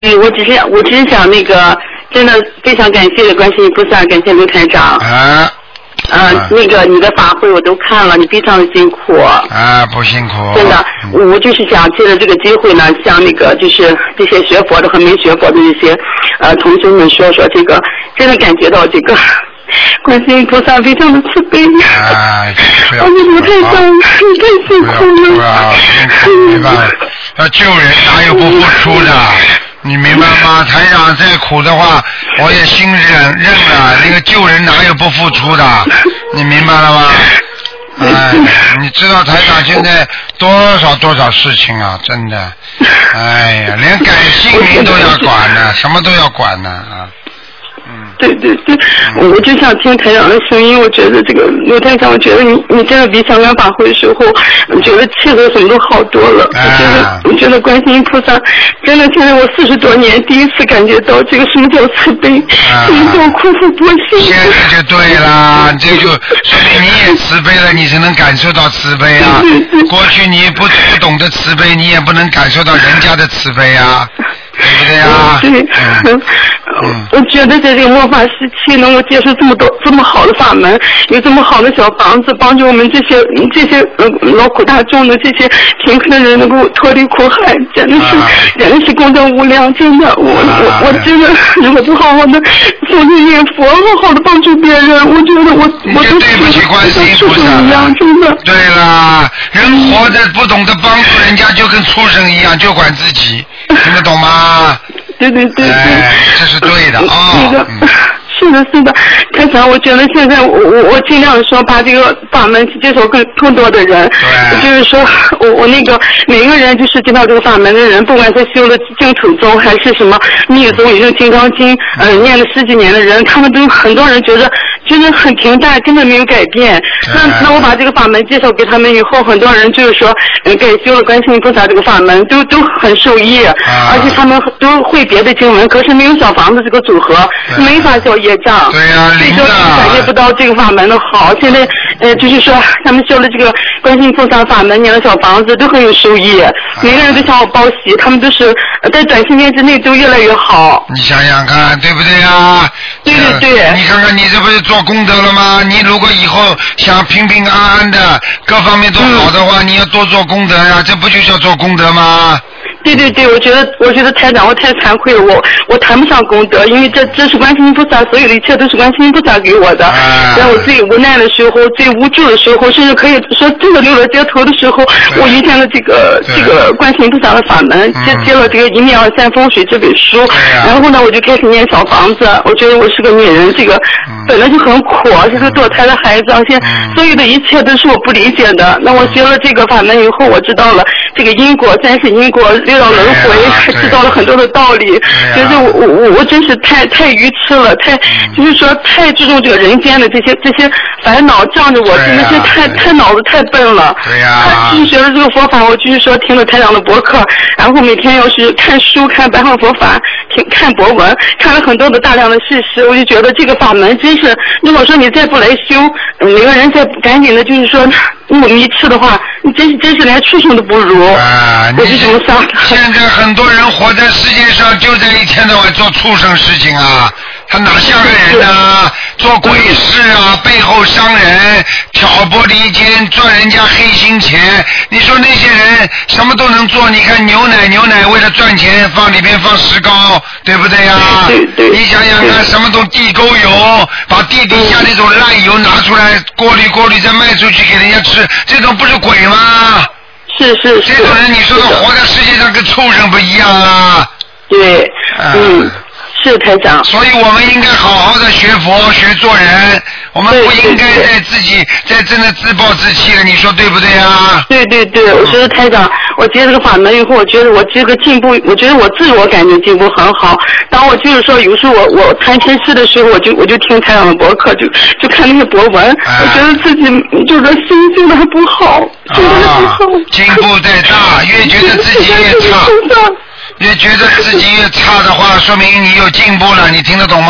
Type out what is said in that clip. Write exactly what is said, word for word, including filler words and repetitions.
对，我只是我只是想那个，真的非常感谢观世音菩萨，感谢刘台长。 啊。 呃，那个你的法会我都看了，你非常的辛苦。 啊，不辛苦。 真的， 嗯、 我就是想借着这个机会呢，向那个就是这些学佛的和没学佛的这些呃同学们说说这个，真的感觉到这个观世音菩萨非常的慈悲。 哎，不要。 我你太伤，你太辛苦了。 不要，辛苦没办法，要救人哪有不付出的？你明白吗？台长再苦的话，我也心忍认了。那个救人哪有不付出的？你明白了吗？哎，你知道台长现在多少多少事情啊，真的。哎呀，连改姓名都要管呢，什么都要管呢啊。嗯， 对对对，我就想听台长的声音。我觉得这个刘台长，我觉得你你真的比香港法会的时候，我觉得气色什么都好多了。 啊、 我觉得我觉得观世音菩萨真的，现在我四十多年第一次感觉到这个什么叫慈悲， 啊、 什么叫苦苦波心。 现在就对啦，这就说明你也慈悲了，你才能感受到慈悲啊。 对对对， 过去你不不懂得慈悲，你也不能感受到人家的慈悲啊。对不对啊？ 对， 嗯嗯，我觉得在这个末法时期，能够接受这么多这么好的法门，有这么好的小房子，帮助我们这些这些呃劳苦大众的这些贫困的人能够脱离苦海，真的是、啊、真的是功德无量，真的，我、啊、我我真的如果不好好的诵经念佛，好好的帮助别人，我觉得我我都对不起观世音菩萨一样，真的。 对啦，人活着不懂得帮助人家，就跟畜生一样，就管自己。听得懂吗？ 对对对对， 哎，这是对的啊。 那个、嗯、是的，是的。台长，我觉得现在我我我尽量说把这个法门接受更更多的人。 对。 就是说我我那个每个人就是接到这个法门的人，不管他修了净土宗还是什么密宗，也就是金刚经，嗯、呃，念了十几年的人，他们都很多人觉得觉得很平淡，根本没有改变。那那我把这个法门介绍给他们以后，很多人就是说，嗯，给修了观世音菩萨这个法门，都都很受益，啊、而且他们都会别的经文，可是没有小房子这个组合，没法消业障。 对呀、啊， 所以说感觉不到这个法门的好。现在呃，就是说他们修了这个观世音菩萨法门，念了小房子，都很有收益。啊、每个人都向我报喜，他们都是在短时间之内都越来越好。 你想想看，对不对啊？ 对对对。 你看看你这不是做功德了吗？你如果以后想平平安安的，各方面都好的话，嗯、你要多做功德呀、啊，这不就叫做功德吗？ 对对对，我觉得我觉得台长我太惭愧了，我我谈不上功德，因为这这是观世音菩萨，所有的一切都是观世音菩萨给我的。 啊、 在我最无奈的时候、最无助的时候，甚至可以说真的流落街头的时候，我遇见了这个这个观世音菩萨的法门，接接了这个一面二三风水这本书， 啊、 然后呢，我就开始念小房子。我觉得我是个女人，这个本来就很苦，是个堕胎的孩子，而且所有的一切都是我不理解的。那我学了这个法门以后，我知道了这个因果，三世因果。六道轮回，还知道了很多的道理，觉得我我我真是太太愚痴了，太、嗯、就是说太注重这个人间的这些这些烦恼仗着我，真的是太太脑子太笨了。 对呀、啊。 他就是学了这个佛法，我就是说听了台长的博客，然后每天要是看书看白话佛法，听看博文，看了很多的大量的事实，我就觉得这个法门真是，如果说你再不来修，每个人再赶紧的，就是说你迷痴的话，你真是真是连畜生都不如。 啊， 我是这么想。 现在很多人活在世界上，就在一天到晚做畜生事情啊，他哪像个人啊？做鬼事啊，背后伤人，挑拨离间，赚人家黑心钱。你说那些人什么都能做？你看牛奶，牛奶为了赚钱放里边放石膏，对不对呀、啊？你想想看，什么都地沟油，把地底下那种烂油拿出来过滤过滤，再卖出去给人家吃，这种不是鬼吗？ 是是是， 这种人你说他活在世界上跟畜生不一样啊？ 对，嗯，嗯是台长。 所以我们应该好好的学佛学做人，我们不应该在自己在真的自暴自弃了，你说对不对啊？ 对对对，我觉得台长，我接这个法门以后，我觉得我这个进步，我觉得我自我感觉进步很好。当我就是说，有时候我我谈前世的时候，我就我就听台长的博客，就就看那些博文，啊、我觉得自己就是说心境的还不好，真的还不好。 进步再大，越觉得自己越差。越觉得自己越差的话，说明你有进步了，你听得懂吗？